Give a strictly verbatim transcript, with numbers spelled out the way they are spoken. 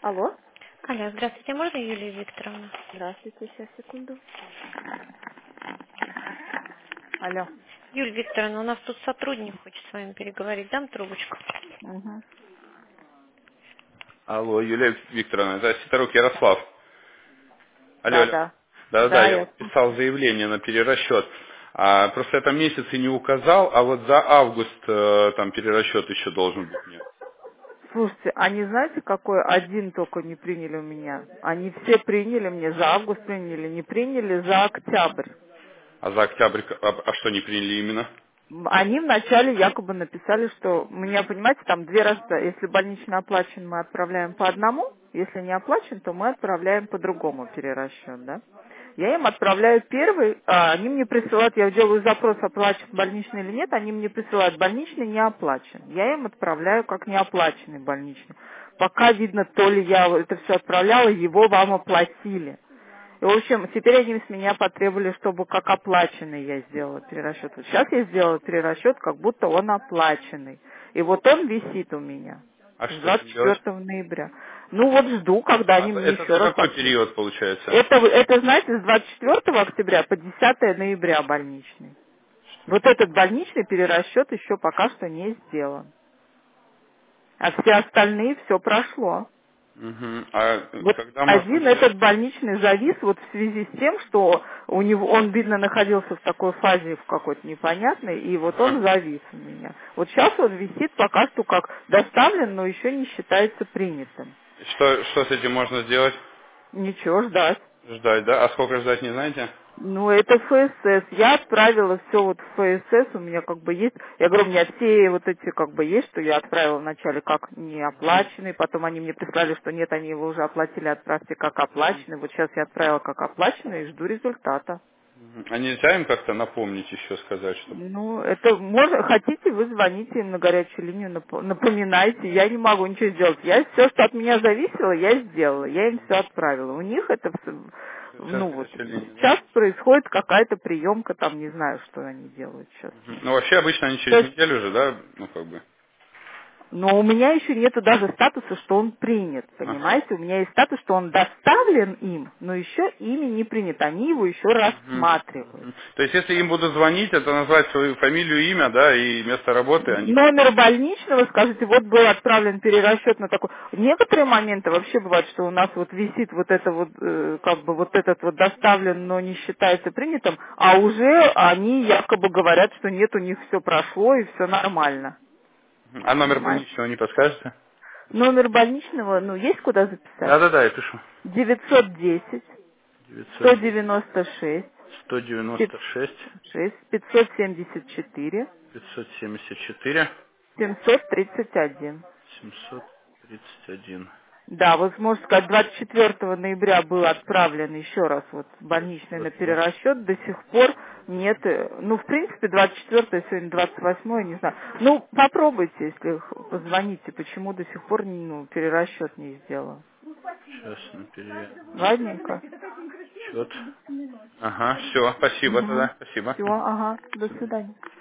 Алло. Алло, здравствуйте, можно Юлия Викторовна? Здравствуйте, сейчас, секунду. Алло. Юлия Викторовна, у нас тут сотрудник хочет с вами переговорить. Дам трубочку. Угу. Алло, Юлия Викторовна, это Сидорук Ярослав. Алло, Да, алло. да. Да-да-да, Да, я я вот писал слушаю. заявление на перерасчет. А, просто это месяц и не указал, а вот за август э, там перерасчет еще должен быть мне. Слушайте, они знаете, какой один только не приняли у меня? Они все приняли мне, за август приняли, не приняли за октябрь. А за октябрь, к- а, а что не приняли именно? М, Они вначале якобы написали, что у меня, понимаете, там две раза, если больнично оплачен, мы отправляем по одному, если не оплачен, то мы отправляем по другому перерасчет, да? Я им отправляю первый, а они мне присылают, я делаю запрос, оплачен больничный или нет, они мне присылают больничный не оплачен. Я им отправляю как неоплаченный больничный. Пока видно, то ли я это все отправляла, его вам оплатили. И, в общем, теперь они с меня потребовали, чтобы как оплаченный я сделала перерасчет. Вот сейчас я сделала перерасчет, как будто он оплаченный. И вот он висит у меня А с что с двадцать ним делать? четвертого ноября. Ну вот жду, когда А они мне это еще за раз какой ответят. период получается? Это, вы- это, знаете, с двадцать четвертого октября по десятое ноября больничный. Вот этот больничный перерасчет еще пока что не сделан. А все остальные все прошло. Мгм. А Вот когда можно один будет? этот больничный завис вот в связи с тем, что у него, он, видно, находился в такой фазе в какой-то непонятной, и вот Ага. он завис у меня. Вот сейчас он висит пока что как доставлен, но еще не считается принятым. Что, что с этим можно сделать? Ничего, ждать. Ждать, да? А сколько ждать, не знаете? Ну, это ФСС. Я отправила все вот в ФСС, у меня как бы есть, я говорю, у меня все вот эти как бы есть, что я отправила вначале как неоплаченный, потом они мне прислали, что нет, они его уже оплатили, отправьте как оплаченный. Вот сейчас я отправила как оплаченный и жду результата. Мгм. А нельзя им как-то напомнить еще сказать, чтобы... Ну, это можно, хотите, вы звоните им на горячую линию, нап- напоминайте, я не могу ничего сделать. Я все, что от меня зависело, я сделала, я им все отправила. У них это, всё- Сейчас ну вот, горячая линия, да? сейчас происходит какая-то приемка, там, не знаю, что они делают сейчас. Мгм. Ну, вообще, обычно они То через есть неделю же, да? Ну, как бы. но у меня еще нету даже статуса, что он принят, Ага. понимаете? У меня есть статус, что он доставлен им, но еще ими не принят. Они его еще Мгм. рассматривают. Мгм. То есть, если им буду звонить, это назвать свою фамилию, имя, да, и место работы, они... Номер больничного, скажите, вот был отправлен перерасчет на такой. Некоторые моменты вообще бывают, что у нас вот висит вот это вот, э, как бы вот этот вот доставлен, но не считается принятым, а уже они якобы говорят, что нет, у них все прошло и все нормально. Мгм. А номер Понимаете? больничного не подскажете? Номер больничного, ну, есть куда записать? Да-да-да, я пишу. девятьсот десять девятьсот сто десять девяносто шесть сто девяносто шесть пятьсот семьдесят четыре пятьсот семьдесят четыре семьсот тридцать один. семьсот тридцать один. Да, вот можно сказать, двадцать четвертого ноября был отправлен еще раз вот больничный на двадцать четвёртого. перерасчет, до сих пор нет, э, ну, в принципе, двадцать четвёртое, сегодня двадцать восьмое, не знаю. Ну, попробуйте, если х- позвоните, почему до сих пор ну, перерасчет не сделан. Сейчас на Ладненько. перерасчет. Ага, все, спасибо Угу. тогда, спасибо. Все, ага, до свидания.